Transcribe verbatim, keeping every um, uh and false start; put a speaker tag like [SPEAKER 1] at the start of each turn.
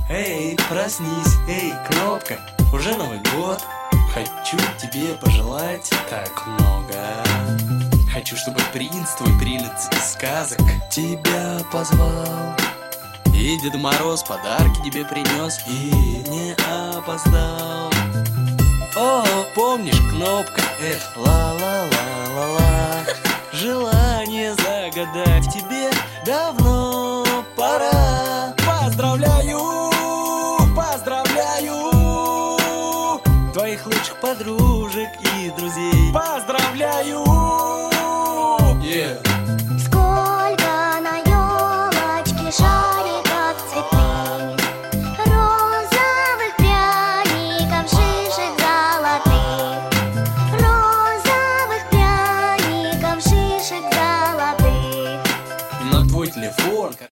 [SPEAKER 1] Эй, проснись, эй, Кнопка, уже Новый год. Хочу тебе пожелать так много. Хочу, чтобы принц твой прелесть из сказок тебя позвал, и Дед Мороз подарки тебе принес и не опоздал. О, помнишь, Кнопка, это ла-ла-ла-ла-ла. Желание загадать тебе давно пора. Поздравляю!